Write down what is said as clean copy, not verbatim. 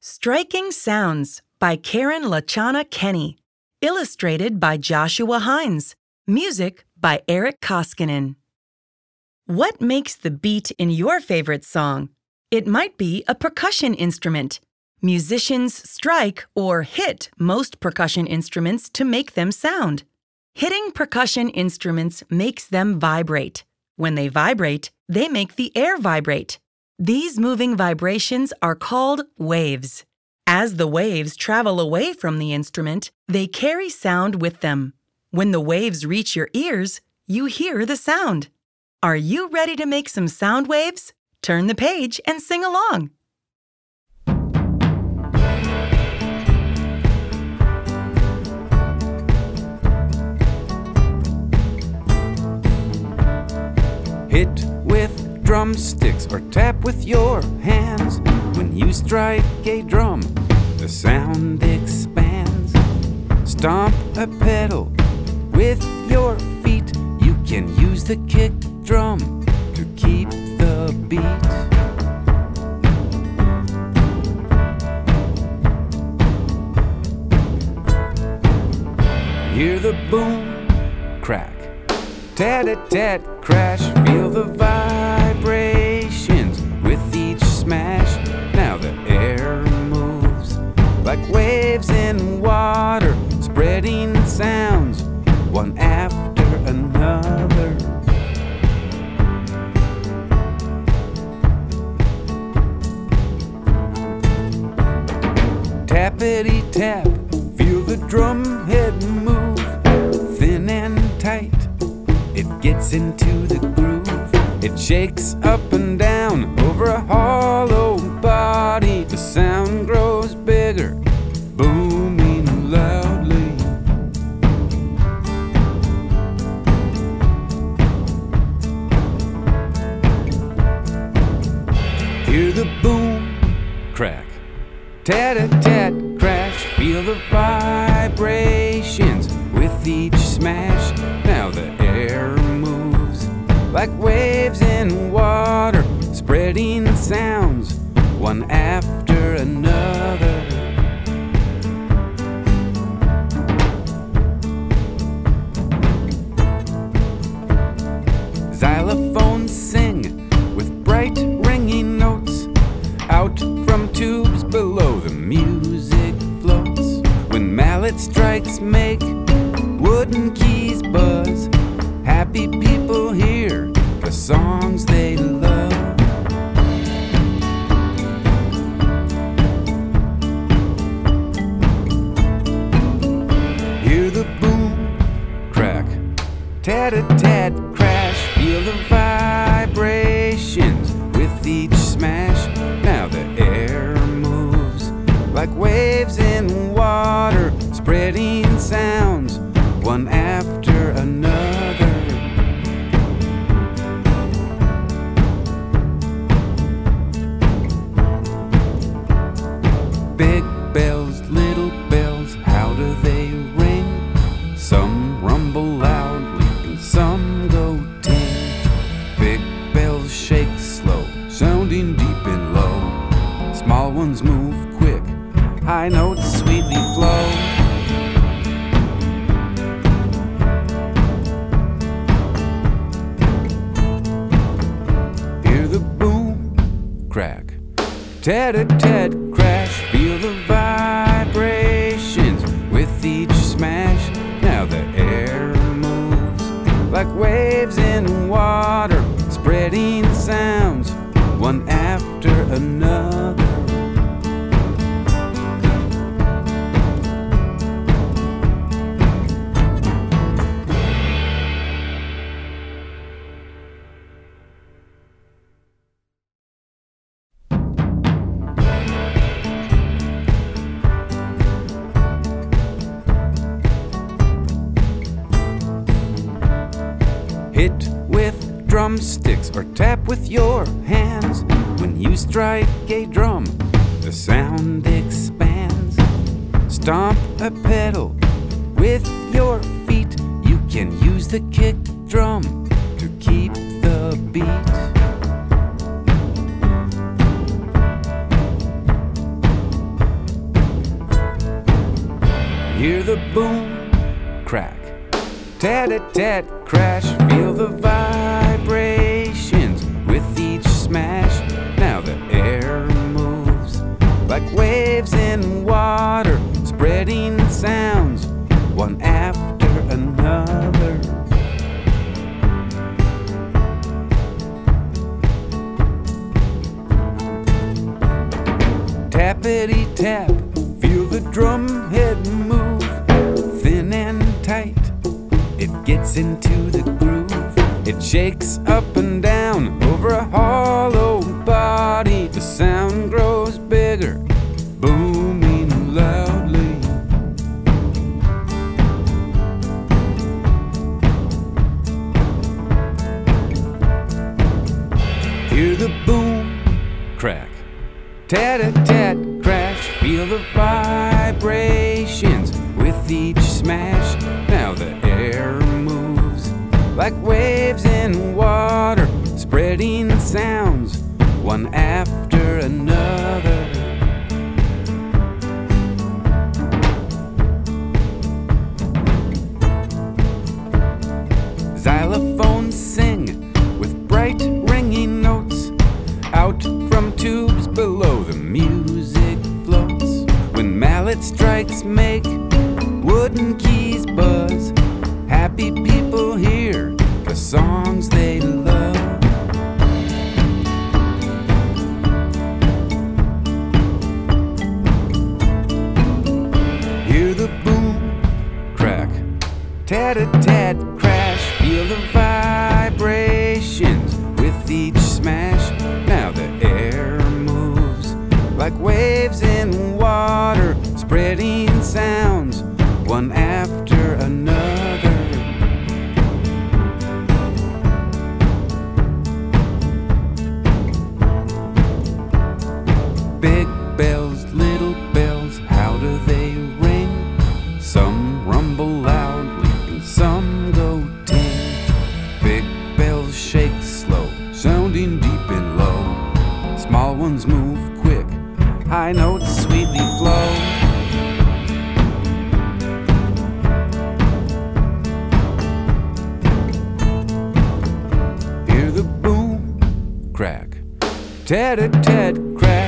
Striking Sounds by Karen LaChana Kenny. Illustrated by Joshua Hines. Music by Eric Koskinen. What makes the beat in your favorite song? It might be a percussion instrument. Musicians strike or hit most percussion instruments to make them sound. Hitting percussion instruments makes them vibrate. When they vibrate, they make the air vibrate. These moving vibrations are called waves. As the waves travel away from the instrument, they carry sound with them. When the waves reach your ears, you hear the sound. Are you ready to make some sound waves? Turn the page and sing along. Hit with drumsticks or tap with your hands. When you strike a drum, the sound expands. Stomp a pedal with your feet. You can use the kick drum to keep the beat. Hear the boom, crack, tat-a-tat, crash. Feel the vibrations with each smash. Now the air moves like waves in water, spreading sounds one after another. Tappity-tap, feel the drum head move, thin and tight. It gets into the groove. It shakes up and down over a hollow body. The sound grows bigger, booming loudly. Hear the boom, crack, tat-a-tat, crash. Feel the vibrations with each smash. Now the air moves like waves in water, spreading sounds one after another. Xylophones sing with bright ringing notes. Out from tubes below, the music floats. When mallet strikes make wooden keys buzz, happy people hear the songs they love. Hear the boom, crack, tat-a-tat, crash. Feel the vibrations with each smash. Now the air moves like waves in water, spreading sounds one after another. Big bells, little bells, how do they ring? Some rumble loudly and some go ting. Big bells shake slow, sounding deep and low. Small ones move quick, high notes sweetly flow. Crack, tat-a-tat, crash. Feel the vibrations with each smash. Now the air moves like waves in water, spreading sounds one after another. Hit with drumsticks or tap with your hands. When you strike a drum, the sound expands. Stomp a pedal with your feet. You can use the kick drum to keep the beat. Hear the boom, crack, tat-a-tat, crash. Feel the vibrations with each smash. Now the air moves like waves in water, spreading sounds one after another. Tappity-tap, feel the drum head move, thin and tight. It gets into the groove. It shakes up and down over a hollow body. The sound grows bigger, booming loudly. Hear the boom, crack, tat-a-tat, crash. Feel the vibrations with each smash. Now the air moves like waves in water, spreading sounds one after another. Xylophones sing with bright ringing notes out from tubes below. The music floats when mallet strikes make wooden keys buzz. Happy people hear the songs they love. Hear the boom, crack, tat-a-tat, crash. Feel the vibrations with each smash. Now the air moves like waves in water, spreading sounds one after another. Big bells, little bells, how do they ring? Some rumble loudly and some go ting. Big bells shake slow, sounding deep and low. Small ones move quick, high notes sweetly flow. Hear the boom, crack, tat-a-tat, crack.